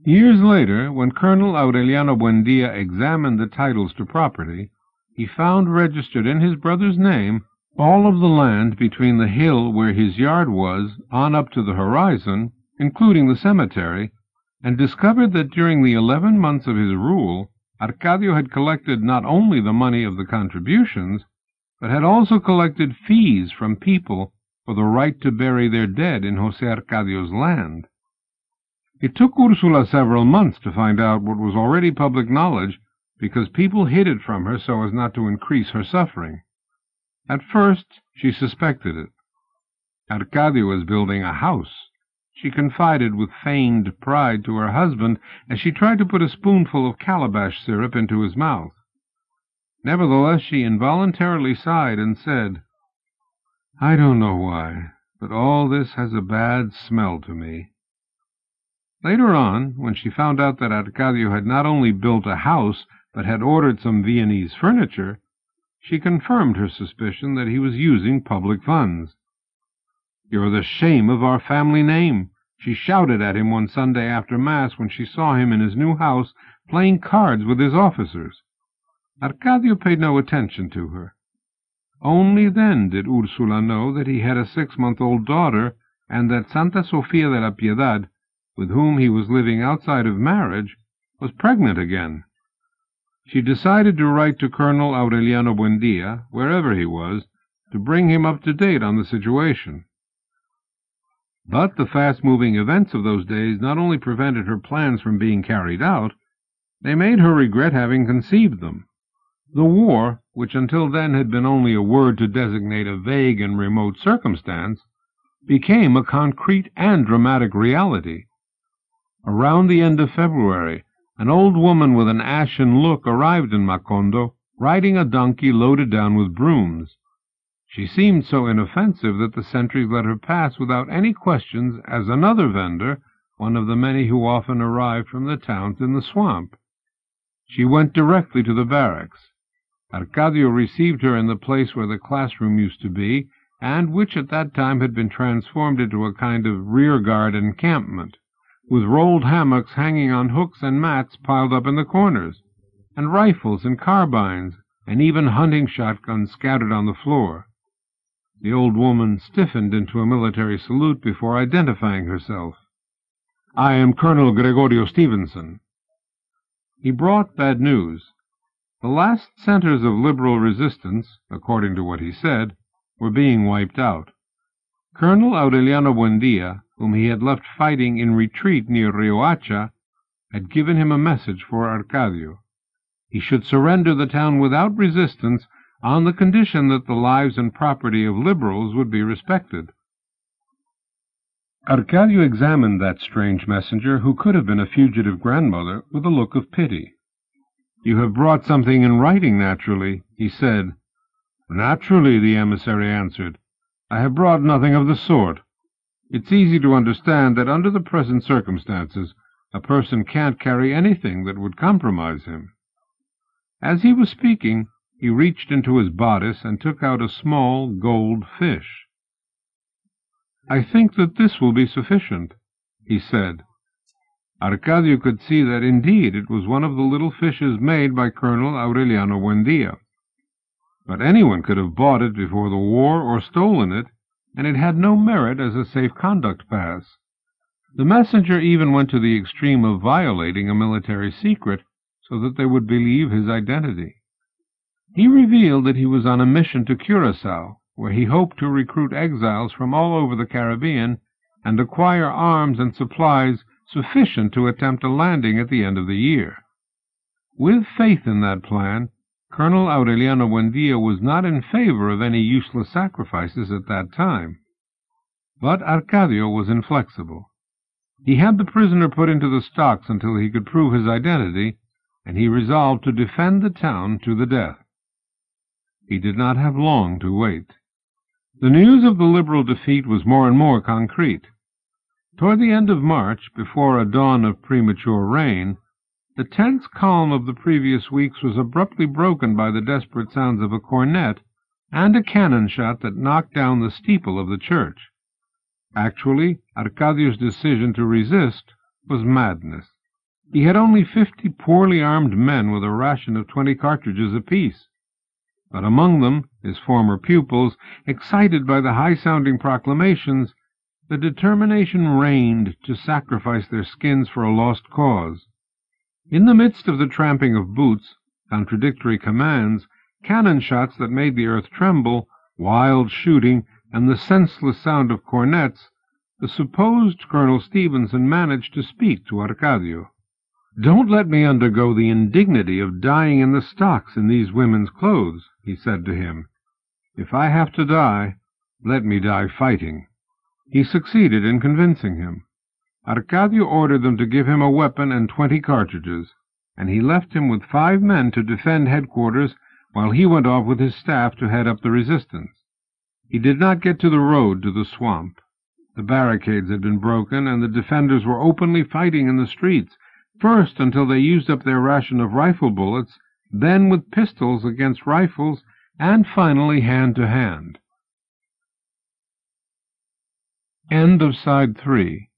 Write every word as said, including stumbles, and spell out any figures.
Years later, when Colonel Aureliano Buendia examined the titles to property, he found registered in his brother's name all of the land between the hill where his yard was on up to the horizon, including the cemetery, and discovered that during the eleven months of his rule, Arcadio had collected not only the money of the contributions, but had also collected fees from people for the right to bury their dead in José Arcadio's land. It took Ursula several months to find out what was already public knowledge, because people hid it from her so as not to increase her suffering. At first, she suspected it. Arcadio was building a house. She confided with feigned pride to her husband as she tried to put a spoonful of calabash syrup into his mouth. Nevertheless, she involuntarily sighed and said, "I don't know why, but all this has a bad smell to me." Later on, when she found out that Arcadio had not only built a house, but had ordered some Viennese furniture, she confirmed her suspicion that he was using public funds. "You're the shame of our family name," she shouted at him one Sunday after Mass when she saw him in his new house playing cards with his officers. Arcadio paid no attention to her. Only then did Ursula know that he had a six-month-old daughter, and that Santa Sofia de la Piedad, with whom he was living outside of marriage, was pregnant again. She decided to write to Colonel Aureliano Buendia, wherever he was, to bring him up to date on the situation. But the fast-moving events of those days not only prevented her plans from being carried out, they made her regret having conceived them. The war, which until then had been only a word to designate a vague and remote circumstance, became a concrete and dramatic reality. Around the end of February, an old woman with an ashen look arrived in Macondo, riding a donkey loaded down with brooms. She seemed so inoffensive that the sentries let her pass without any questions as another vendor, one of the many who often arrived from the towns in the swamp. She went directly to the barracks. Arcadio received her in the place where the classroom used to be, and which at that time had been transformed into a kind of rear-guard encampment, with rolled hammocks hanging on hooks and mats piled up in the corners, and rifles and carbines, and even hunting shotguns scattered on the floor. The old woman stiffened into a military salute before identifying herself. "I am Colonel Gregorio Stevenson." He brought bad news. The last centers of liberal resistance, according to what he said, were being wiped out. Colonel Aureliano Buendia, whom he had left fighting in retreat near Riohacha, had given him a message for Arcadio. He should surrender the town without resistance on the condition that the lives and property of liberals would be respected. Arcadio examined that strange messenger, who could have been a fugitive grandmother, with a look of pity. "You have brought something in writing, naturally," he said. "Naturally," the emissary answered. "I have brought nothing of the sort. It's easy to understand that under the present circumstances a person can't carry anything that would compromise him." As he was speaking, he reached into his bodice and took out a small gold fish. "I think that this will be sufficient," he said. Arcadio could see that indeed it was one of the little fishes made by Colonel Aureliano Buendia. But anyone could have bought it before the war or stolen it, and it had no merit as a safe-conduct pass. The messenger even went to the extreme of violating a military secret so that they would believe his identity. He revealed that he was on a mission to Curaçao, where he hoped to recruit exiles from all over the Caribbean and acquire arms and supplies sufficient to attempt a landing at the end of the year. With faith in that plan, Colonel Aureliano Buendia was not in favor of any useless sacrifices at that time. But Arcadio was inflexible. He had the prisoner put into the stocks until he could prove his identity, and he resolved to defend the town to the death. He did not have long to wait. The news of the liberal defeat was more and more concrete. Toward the end of March, before a dawn of premature rain, the tense calm of the previous weeks was abruptly broken by the desperate sounds of a cornet and a cannon shot that knocked down the steeple of the church. Actually, Arcadio's decision to resist was madness. He had only fifty poorly armed men with a ration of twenty cartridges apiece. But among them, his former pupils, excited by the high-sounding proclamations, the determination reigned to sacrifice their skins for a lost cause. In the midst of the tramping of boots, contradictory commands, cannon shots that made the earth tremble, wild shooting, and the senseless sound of cornets, the supposed Colonel Stevenson managed to speak to Arcadio. "Don't let me undergo the indignity of dying in the stocks in these women's clothes," he said to him. "If I have to die, let me die fighting." He succeeded in convincing him. Arcadio ordered them to give him a weapon and twenty cartridges, and he left him with five men to defend headquarters while he went off with his staff to head up the resistance. He did not get to the road to the swamp. The barricades had been broken, and the defenders were openly fighting in the streets, first until they used up their ration of rifle bullets, then with pistols against rifles, and finally hand to hand. End of Side three.